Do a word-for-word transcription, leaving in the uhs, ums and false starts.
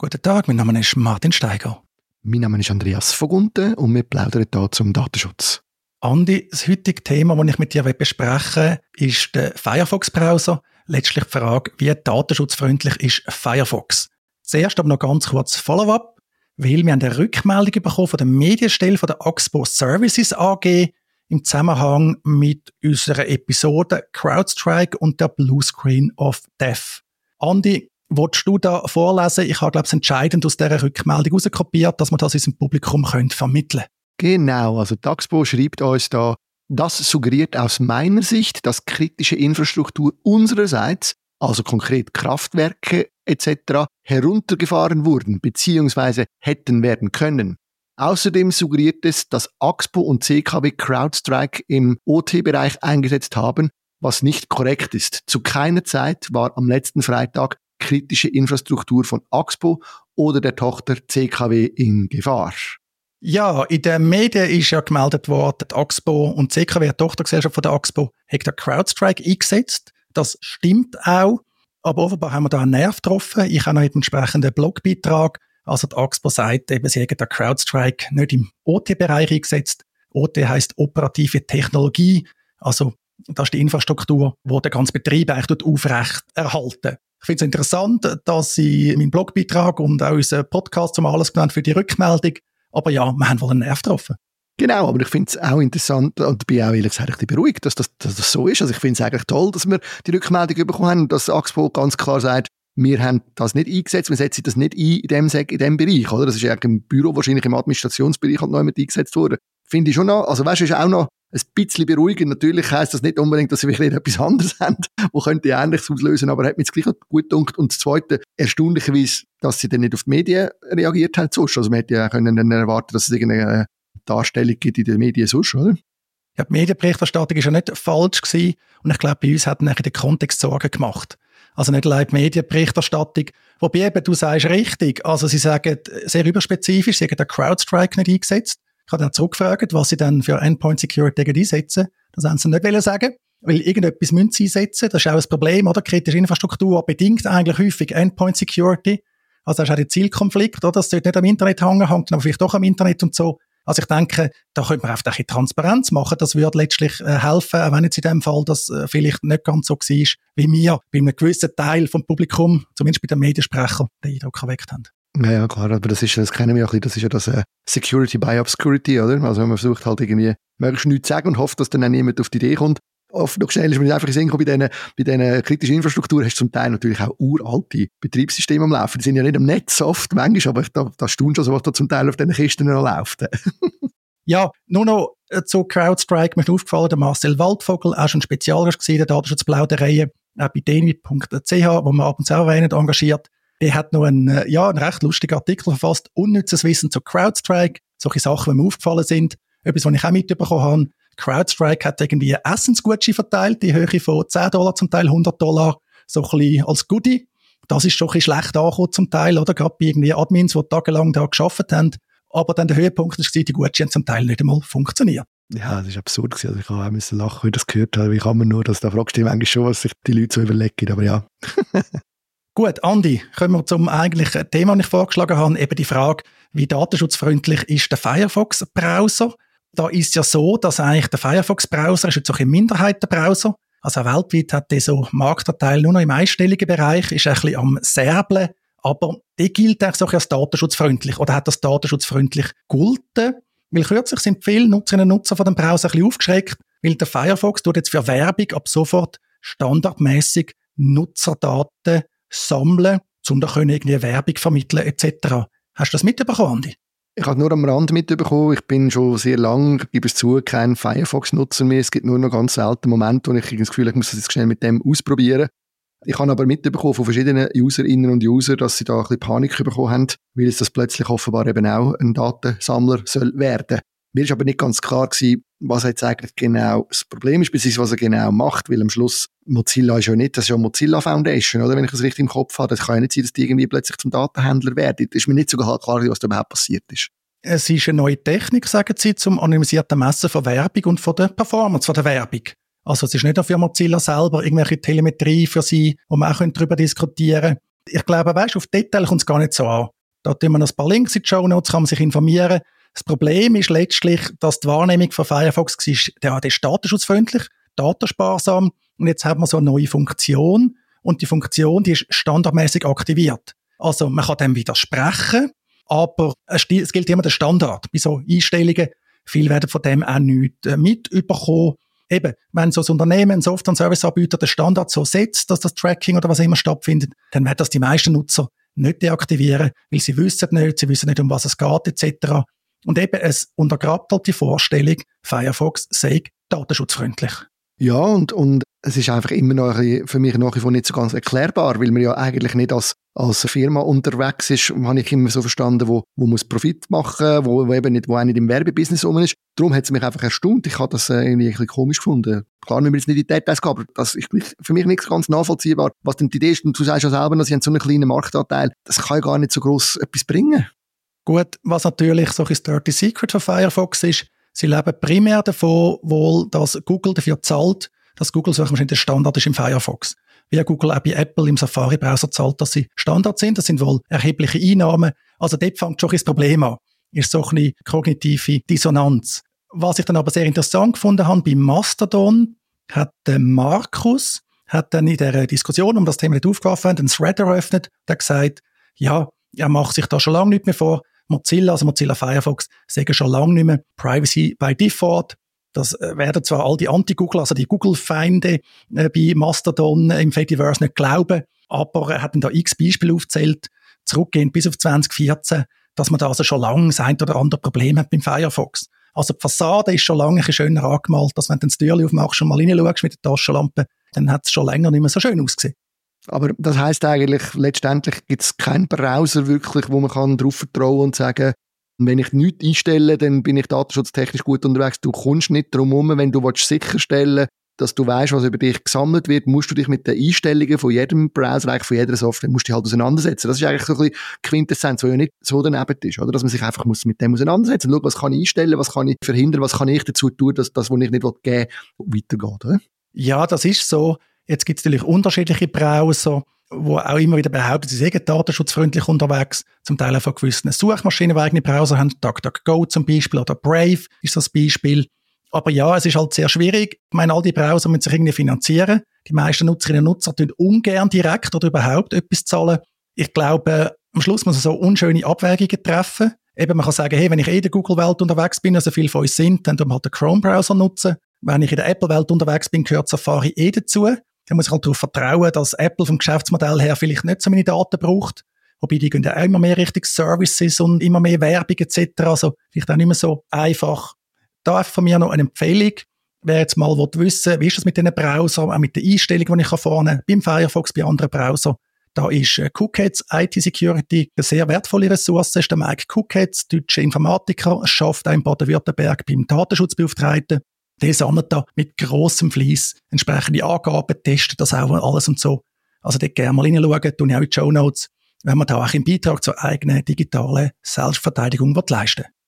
Guten Tag, mein Name ist Martin Steiger. Mein Name ist Andreas Vogunten und wir plaudern hier zum Datenschutz. Andi, das heutige Thema, das ich mit dir besprechen will, ist der Firefox-Browser. Letztlich die Frage, wie datenschutzfreundlich ist Firefox? Zuerst aber noch ganz kurz Follow-up, weil wir eine Rückmeldung bekommen von der Medienstelle von der Axpo Services A G im Zusammenhang mit unserer Episode CrowdStrike und der Bluescreen of Death. Andi, willst du da vorlesen? Ich habe, glaube ich, entscheidend aus dieser Rückmeldung rauskopiert, dass wir das unserem Publikum vermitteln können. Genau, also die Axpo schreibt uns da, das suggeriert aus meiner Sicht, dass kritische Infrastruktur unsererseits, also konkret Kraftwerke et cetera, heruntergefahren wurden bzw. hätten werden können. Außerdem suggeriert es, dass Axpo und C K W CrowdStrike im O T-Bereich eingesetzt haben, was nicht korrekt ist. Zu keiner Zeit war am letzten Freitag kritische Infrastruktur von Axpo oder der Tochter C K W in Gefahr. Ja, in den Medien ist ja gemeldet worden, die Axpo und C K W, die Tochtergesellschaft von der Axpo, hat der CrowdStrike eingesetzt. Das stimmt auch, aber offenbar haben wir da einen Nerv getroffen. Ich habe noch einen entsprechenden Blogbeitrag. Also die Axpo sagt eben, sie haben den CrowdStrike nicht im O T-Bereich eingesetzt. O T heisst operative Technologie, also das ist die Infrastruktur, die den ganzen Betrieb eigentlich aufrecht erhalten. Ich finde es interessant, dass Sie meinen Blogbeitrag und auch unseren Podcast zum Anlass genannt für die Rückmeldung. Aber ja, wir haben wohl einen Nerv getroffen. Genau, aber ich finde es auch interessant und bin auch ehrlich gesagt beruhigt, dass das, dass das so ist. Also ich finde es eigentlich toll, dass wir die Rückmeldung bekommen haben und dass Axpo ganz klar sagt, wir haben das nicht eingesetzt, wir setzen das nicht ein in dem, in dem Bereich. Oder? Das ist ja im Büro, wahrscheinlich im Administrationsbereich und noch nicht eingesetzt worden. Finde ich schon noch, also weißt du, ist auch noch ein bisschen beruhigend. Natürlich heisst das nicht unbedingt, dass sie wirklich etwas anderes haben, wo könnte Ähnliches auslösen, aber hat mir jetzt gleich gut gedacht. Und das Zweite, erstaunlicherweise, dass sie dann nicht auf die Medien reagiert haben sonst. Also man hätte ja können dann erwarten, dass es irgendeine Darstellung gibt in den Medien sonst, oder? Ja, die Medienberichterstattung war ja nicht falsch gewesen. Und ich glaube, bei uns hat nachher der Kontext Sorgen gemacht. Also nicht allein die Medienberichterstattung. Wobei eben, du sagst richtig, also sie sagen sehr überspezifisch, sie haben den CrowdStrike nicht eingesetzt. Ich habe dann zurückgefragt, was sie dann für Endpoint Security einsetzen. Das haben sie nicht wollen sagen, weil irgendetwas müssen sie einsetzen. Das ist auch ein Problem, oder? Kritische Infrastruktur bedingt eigentlich häufig Endpoint Security. Also das ist auch der Zielkonflikt, oder? Das sollte nicht am Internet hängen, hängt aber vielleicht doch am Internet und so. Also ich denke, da könnte man einfach ein bisschen Transparenz machen. Das würde letztlich äh, helfen, auch wenn jetzt in dem Fall das äh, vielleicht nicht ganz so war, wie wir bei einem gewissen Teil vom Publikum, zumindest bei den Mediensprechern, den Eindruck erweckt haben. Ja, ja, klar, aber das ist, das kennen wir ja ein bisschen, das ist ja das äh, Security by Obscurity, oder? Also wenn man versucht halt irgendwie möglichst nichts zu sagen und hofft, dass dann auch niemand auf die Idee kommt. Oft noch schnell ist man einfach gesehen, bei diesen, bei diesen kritischen Infrastrukturen hast du zum Teil natürlich auch uralte Betriebssysteme am Laufen. Die sind ja nicht am Netz oft, manchmal, aber da, da staunt schon so, was da zum Teil auf diesen Kisten noch läuft. Ja, nur noch zu CrowdStrike. Mir ist aufgefallen, der Marcel Waldvogel, auch schon Spezialist gewesen, der Datenschutzplauderei, auch bei denit punkt c h, wo man ab und zu erwähnt, engagiert. Der hat noch einen, ja, einen recht lustigen Artikel verfasst, unnützes Wissen zu CrowdStrike, solche Sachen, die mir aufgefallen sind. Etwas, was ich auch mitbekommen habe. CrowdStrike hat irgendwie Essensgutscheine verteilt, die Höhe von zehn Dollar, zum Teil hundert Dollar, so ein bisschen als Goodie. Das ist schon ein bisschen schlecht angekommen zum Teil, oder? Gerade bei irgendwie Admins, die tagelang da gearbeitet haben. Aber dann der Höhepunkt war, die Gutscheine zum Teil nicht einmal funktionieren. Ja, das ist absurd gewesen. Also ich habe auch müssen lachen, wie ich das gehört habe. Wie kann man nur, dass da fragst du eigentlich schon, was sich die Leute so überlegen, aber ja. Gut, Andi, kommen wir zum eigentlichen Thema, das ich vorgeschlagen habe, eben die Frage, wie datenschutzfreundlich ist der Firefox-Browser? Da ist ja so, dass eigentlich der Firefox-Browser ist jetzt auch ein Minderheitenbrowser. Also auch weltweit hat der so Marktanteil nur noch im einstelligen Bereich, ist ein bisschen am Särbeln. Aber der gilt eigentlich so als datenschutzfreundlich oder hat das datenschutzfreundlich gegolten? Weil kürzlich sind viele Nutzerinnen und Nutzer von dem Browser ein bisschen aufgeschreckt, weil der Firefox tut jetzt für Werbung ab sofort standardmäßig Nutzerdaten sammeln, um da können irgendwie Werbung vermitteln et cetera. Hast du das mitbekommen, Andi? Ich habe nur am Rand mitbekommen. Ich bin schon sehr lange, gebe es zu, kein Firefox-Nutzer mehr. Es gibt nur noch ganz selten Momente, wo ich das Gefühl habe, ich muss das jetzt schnell mit dem ausprobieren. Ich habe aber mitbekommen von verschiedenen Userinnen und Usern, dass sie da ein bisschen Panik bekommen haben, weil es das plötzlich offenbar eben auch ein Datensammler soll werden. Mir ist aber nicht ganz klar gewesen, was jetzt eigentlich genau das Problem ist, beziehungsweise was er genau macht, weil am Schluss Mozilla ist ja nicht, das ist ja Mozilla Foundation, oder? Wenn ich das richtig im Kopf habe, das kann ja nicht sein, dass die irgendwie plötzlich zum Datenhändler werden. Das ist mir nicht so klar, was da überhaupt passiert ist. Es ist eine neue Technik, sagen sie, zum anonymisierten Messen von Werbung und von der Performance von der Werbung. Also es ist nicht nur für Mozilla selber irgendwelche Telemetrie für sie, wo man auch darüber diskutieren können. Ich glaube, weißt, auf Detail kommt es gar nicht so an. Da tun wir noch ein paar Links in die Shownotes, kann man sich informieren. Das Problem ist letztlich, dass die Wahrnehmung von Firefox war, der, der ist datenschutzfreundlich, datensparsam und jetzt hat man so eine neue Funktion und die Funktion, die ist standardmäßig aktiviert. Also man kann dem widersprechen, aber es gilt immer der Standard. Bei so Einstellungen, viele werden von dem auch nichts mitbekommen. Eben, wenn so ein Unternehmen, ein Software- und Serviceanbieter den Standard so setzt, dass das Tracking oder was immer stattfindet, dann werden das die meisten Nutzer nicht deaktivieren, weil sie wissen nicht, sie wissen nicht, um was es geht, et cetera. Und eben, es untergrabt halt die Vorstellung, Firefox sei datenschutzfreundlich. Ja, und, und es ist einfach immer noch ein bisschen, für mich nach wie vor nicht so ganz erklärbar, weil man ja eigentlich nicht als, als Firma unterwegs ist, habe ich immer so verstanden, wo, wo muss Profit machen, wo, wo eben nicht, wo auch nicht im Werbebusiness rum ist. Darum hat es mich einfach erstaunt. Ich habe das äh, irgendwie ein bisschen komisch gefunden. Klar, müssen wir jetzt nicht in die Details gehen, aber das ist für mich nicht ganz nachvollziehbar, was denn die Idee ist. Und du sagst ja selber, sie haben so einen kleinen Marktanteil. Das kann ja gar nicht so gross etwas bringen. Gut, was natürlich so ein Dirty Secret von Firefox ist, sie leben primär davon, wohl, dass Google dafür zahlt, dass Google-Suchmaschine der Standard ist im Firefox. Wie Google auch bei Apple im Safari-Browser zahlt, dass sie Standard sind. Das sind wohl erhebliche Einnahmen. Also dort fängt schon ein Problem an. Ist so eine kognitive Dissonanz. Was ich dann aber sehr interessant gefunden habe, bei Mastodon hat der Markus hat dann in der Diskussion, um das Thema nicht aufgeworfen, einen Thread eröffnet, der gesagt, ja, er macht sich da schon lange nicht mehr vor. Mozilla, also Mozilla Firefox, sagen schon lange nicht mehr Privacy by Default. Das werden zwar all die Anti-Google, also die Google-Feinde äh, bei Mastodon im Fediverse nicht glauben, aber er hat dann da x Beispiele aufgezählt, zurückgehend bis auf zwanzig vierzehn, dass man da also schon lange das ein oder andere Problem hat beim Firefox. Also die Fassade ist schon lange ein bisschen schöner angemalt, dass wenn du das Türchen aufmachst und mal reinschaust mit der Taschenlampe, dann hat es schon länger nicht mehr so schön ausgesehen. Aber das heisst eigentlich, letztendlich gibt es keinen Browser wirklich, wo man kann drauf vertrauen und sagen, wenn ich nichts einstelle, dann bin ich datenschutztechnisch gut unterwegs. Du kommst nicht drum herum, wenn du sicherstellen willst, dass du weißt, was über dich gesammelt wird, musst du dich mit den Einstellungen von jedem Browser, eigentlich von jeder Software, musst dich halt auseinandersetzen. Das ist eigentlich so ein bisschen Quintessenz, was ja nicht so daneben ist, oder? Dass man sich einfach muss mit dem auseinandersetzen muss. Schau, was kann ich einstellen, was kann ich verhindern, was kann ich dazu tun, dass das, was ich nicht geben will, weitergeht, oder? Ja, das ist so. Jetzt gibt es natürlich unterschiedliche Browser, die auch immer wieder behaupten, sie seien datenschutzfreundlich unterwegs. Zum Teil auch von gewissen Suchmaschinen, die eigene Browser haben. DuckDuckGo zum Beispiel oder Brave ist das Beispiel. Aber ja, es ist halt sehr schwierig. Ich meine, all die Browser müssen sich irgendwie finanzieren. Die meisten Nutzerinnen und Nutzer tun ungern direkt oder überhaupt etwas zahlen. Ich glaube, am Schluss muss man so unschöne Abwägungen treffen. Eben, man kann sagen, hey, wenn ich eh in der Google-Welt unterwegs bin, also viele von uns sind, dann tun wir halt den Chrome-Browser nutzen. Wenn ich in der Apple-Welt unterwegs bin, gehört Safari eh dazu. Dann muss ich halt darauf vertrauen, dass Apple vom Geschäftsmodell her vielleicht nicht so meine Daten braucht. Wobei die gehen ja auch immer mehr Richtung Services und immer mehr Werbung et cetera. Also vielleicht auch nicht mehr so einfach. Da einfach von mir noch eine Empfehlung. Wer jetzt mal wissen will, wie ist das mit diesen Browser, auch mit den Einstellungen, die ich vorne beim Firefox, bei anderen Browser. Da ist Cookheads I T Security eine sehr wertvolle Ressource. Das ist der Mike Cookheads, deutscher Informatiker, schafft auch in Baden-Württemberg beim Datenschutzbeauftragten. Der sammelt da mit grossem Fleiss entsprechende Angaben, testet das auch alles und so. Also dort gerne mal reinschauen, tue ich auch in die Shownotes, wenn man da auch einen Beitrag zur eigenen digitalen Selbstverteidigung leisten will.